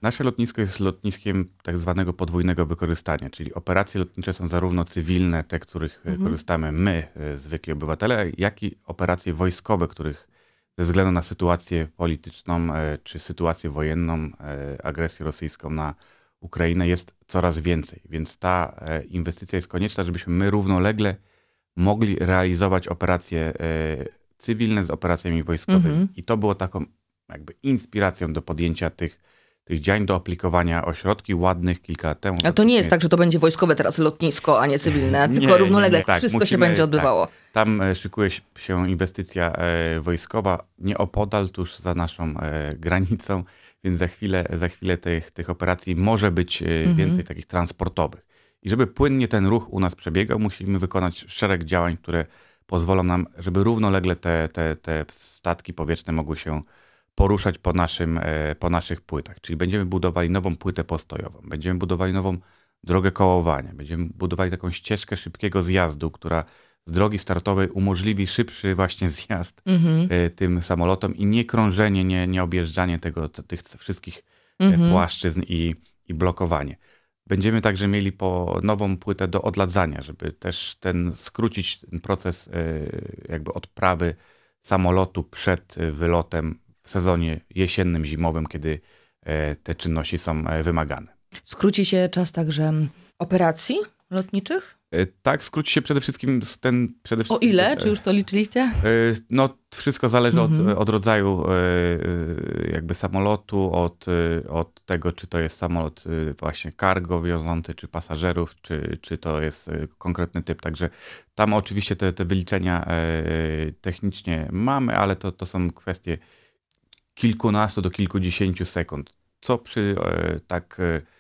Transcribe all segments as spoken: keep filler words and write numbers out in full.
Nasze lotnisko jest lotniskiem tak zwanego podwójnego wykorzystania, czyli operacje lotnicze są zarówno cywilne, te, których mhm. korzystamy my, zwykli obywatele, jak i operacje wojskowe, których ze względu na sytuację polityczną czy sytuację wojenną, agresję rosyjską na Ukrainę jest coraz więcej. Więc ta inwestycja jest konieczna, żebyśmy my równolegle mogli realizować operacje cywilne z operacjami wojskowymi. Mhm. I to było taką jakby inspiracją do podjęcia tych, tych działań, do aplikowania ośrodki ładnych kilka lat temu. Ale to nie jest tak, że to będzie wojskowe teraz lotnisko, a nie cywilne, tylko nie, równolegle nie, nie, tak. wszystko Musimy, się będzie odbywało. Tak. Tam szykuje się inwestycja wojskowa nieopodal, tuż za naszą granicą, więc za chwilę, za chwilę tych, tych operacji może być mhm. więcej takich transportowych. I żeby płynnie ten ruch u nas przebiegał, musimy wykonać szereg działań, które pozwolą nam, żeby równolegle te, te, te statki powietrzne mogły się poruszać po, naszym, po naszych płytach. Czyli będziemy budowali nową płytę postojową, będziemy budowali nową drogę kołowania, będziemy budowali taką ścieżkę szybkiego zjazdu, która z drogi startowej umożliwi szybszy właśnie zjazd mhm. tym samolotom i nie krążenie, nie, nie objeżdżanie tego, tych wszystkich mhm. płaszczyzn i, i blokowanie. Będziemy także mieli po nową płytę do odladzania, żeby też ten skrócić ten proces jakby odprawy samolotu przed wylotem w sezonie jesiennym, zimowym, kiedy te czynności są wymagane. Skróci się czas także operacji lotniczych? Tak, skróci się przede wszystkim ten... Przede wszystkim, o ile? Czy już to liczyliście? No wszystko zależy mhm. od, od rodzaju jakby samolotu, od, od tego, czy to jest samolot właśnie cargo wiozący, czy pasażerów, czy, czy to jest konkretny typ. Także tam oczywiście te, te wyliczenia technicznie mamy, ale to, to są kwestie kilkunastu do kilkudziesięciu sekund. Co przy tak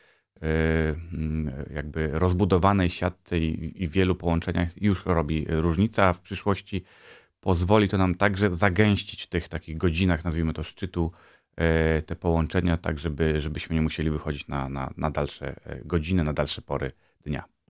jakby rozbudowanej siatce i, i wielu połączeniach już robi różnicę, a w przyszłości pozwoli to nam także zagęścić w tych takich godzinach, nazwijmy to szczytu, te połączenia, tak żeby, żebyśmy nie musieli wychodzić na, na, na dalsze godziny, na dalsze pory dnia.